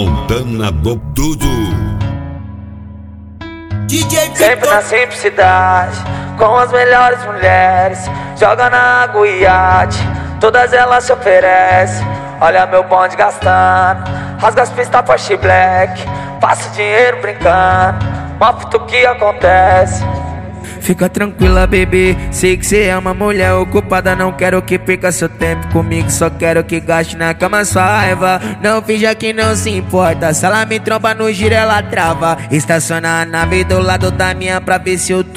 Montana do Tudo. Sempre na simplicidade, com as melhores mulheres. Joga na água e iate, todas elas se oferecem. Olha meu bonde gastando, rasga as pistas Porsche Black. Passa dinheiro brincando, mostra o que acontece. Fica tranquila, bebê, sei que cê é uma mulher ocupada. Não quero que perca seu tempo comigo, só quero que gaste na cama sua raiva. Não finja que não se importa, se ela me tromba no giro ela trava. Estaciona a nave do lado da minha pra ver se eu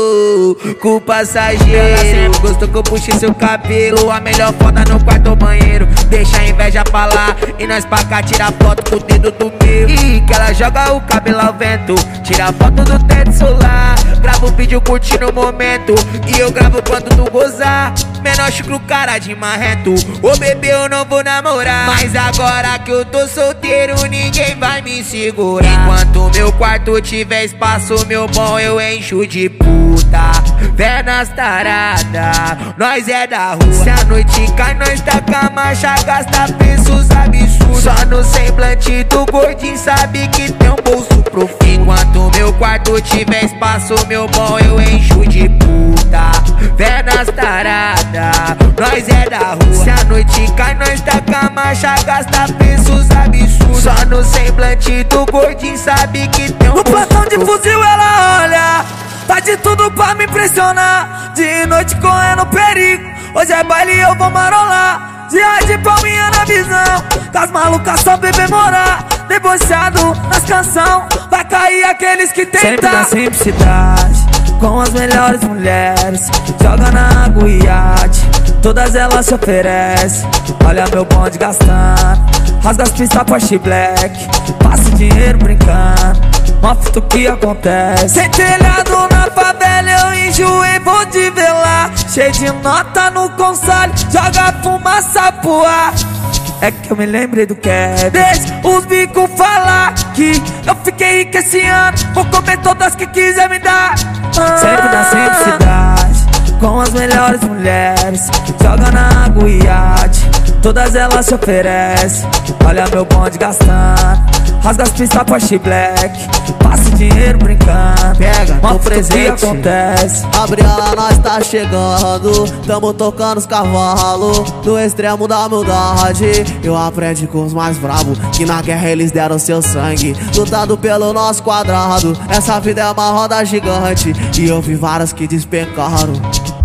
tô com o passageiro. Gostou que eu puxe seu cabelo, a melhor foda no quarto ou banheiro. Deixa a inveja pra lá e nós pra cá tira foto com o dedo do meu. E que ela joga o cabelo ao vento, tira foto do teto solar. Grava o vídeo curtindo o momento e eu gravo quando tu gozar. Menor chucro cara de marrento, ô bebê eu não vou namorar. Mas agora que eu tô solteiro ninguém vai me segurar. Enquanto meu quarto tiver espaço, meu bom eu encho de puta. Pernas tarada, nós é da rua. Se a noite cai nós taca a marcha, gasta preços absurdos. Só no semblante do gordinho sabe que tem um bolso profundo. Enquanto meu quarto tiver espaço, meu bom eu encho de puta. Pernas tarada, nós é da rua. Se a noite cai nós taca a marcha, gasta preços absurdos. Só no semblante do gordinho sabe que tem um bolso profundo. No platão de fuzil ela olha, faz de tudo pra me impressionar. De noite correndo perigo, hoje é baile e eu vou marolar. Dia de palminha na visão, com as malucas só bebê morar. Debochado nas canção, vai cair aqueles que tentam. Sempre na simplicidade, com as melhores mulheres. Joga na água e iate, todas elas se oferecem. Olha meu bonde gastando, rasga as pistas Porsche Black. Passa dinheiro brincando, mostra o que acontece. Sem telhado na favela eu enjoei, vou te ver lá. Cheio de nota no console, joga fumaça pro ar. É que eu me lembrei do Kevin. Deixa os bicos falar que eu fiquei rico esse ano, vou comer todas que quiser me dar. Sempre na simplicidade, com as melhores mulheres. Joga na água e iate, todas elas se oferecem. Olha meu bonde gastando, rasga as pistas Porsche Black. Passa dinheiro brincando, pega no presente que acontece. Gabriela, nós tá chegando, tamo tocando os cavalos. No extremo da humildade, eu aprendi com os mais bravos, que na guerra eles deram seu sangue, lutando pelo nosso quadrado. Essa vida é uma roda gigante e eu vi várias que despencaram.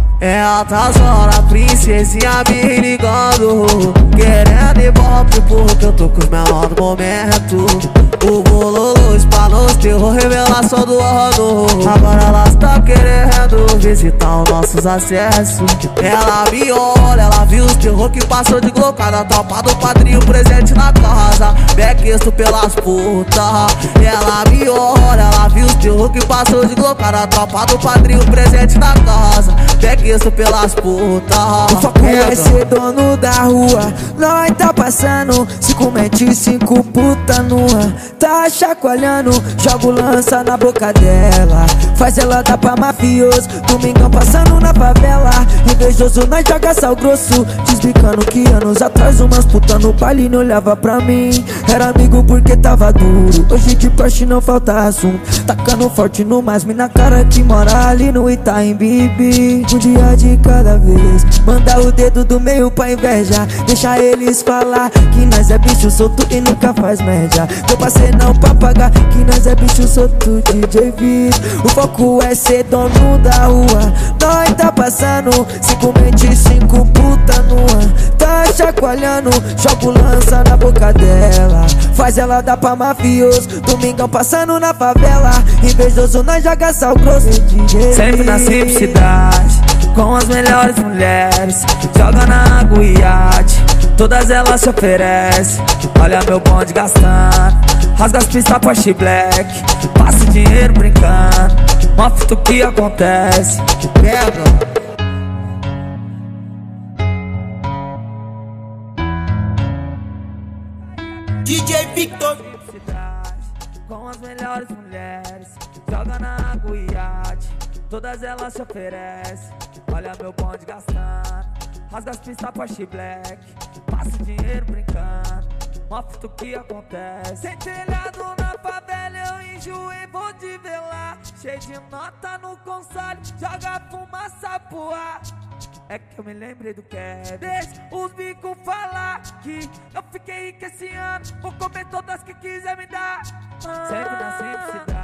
É altas horas, princesinha me ligando, querendo ibope porque eu tô com os menores do momento. O bololô espalhou os terror, revelação do ano. Agora elas tá querendo visitar os nossos acessos. Ela me olha, ela viu os terror que passou de glocada. Tropa do padrinho presente na casa, bequesto pelas putas. Ela me olha, ela viu os terror que passou de glocada. Tropa do padrinho presente na casa, bequesto pelas putas. O foco é ser dono da rua, nós tá passando 5 mente, 5 puta nua. Tá chacoalhando, jogo lança na boca dela, faz ela dar pra mafioso. Domingão passando na favela, invejoso nós joga sal grosso. Desbicando que anos atrás umas puta no baile não olhava pra mim. Era amigo porque tava duro, hoje de Porsche não falta assunto. Tacando forte no mais na cara que mora ali no Itaim Bibi. Um dia de cada vez, manda o dedo do meio pra inveja. Deixa eles falar que nós é bicho solto e nunca faz média. Teu parceiro não pra pagar, que nós é bicho solto, DJ V. O foco é ser dono da rua, nós tá passando 5 mente, 5 puta nua. Tá chacoalhando, jogo lança na boca dela, faz ela dar pra mafioso. Domingão passando na favela, invejoso nós joga sal grosso, DJ. Sempre na simplicidade, com as melhores mulheres. Joga na água e iate, todas elas se oferecem. Olha meu bonde gastando, rasga as pistas Porsche Black. Passa dinheiro brincando, mostra o que acontece. Pega. DJ Victor. Com as melhores mulheres, joga na água e iate, todas elas se oferecem. Olha meu bonde gastando, rasga as pistas Porsche Black. Passa dinheiro brincando, mostra o que acontece. Sem telhado na favela eu enjoei, vou te ver lá. Cheio de nota no console, joga fumaça pro ar. É que eu me lembrei do Kevin. Deixa os bicos falar que eu fiquei rico esse ano. Vou comer todas que quiser me dar. Sempre na simplicidade.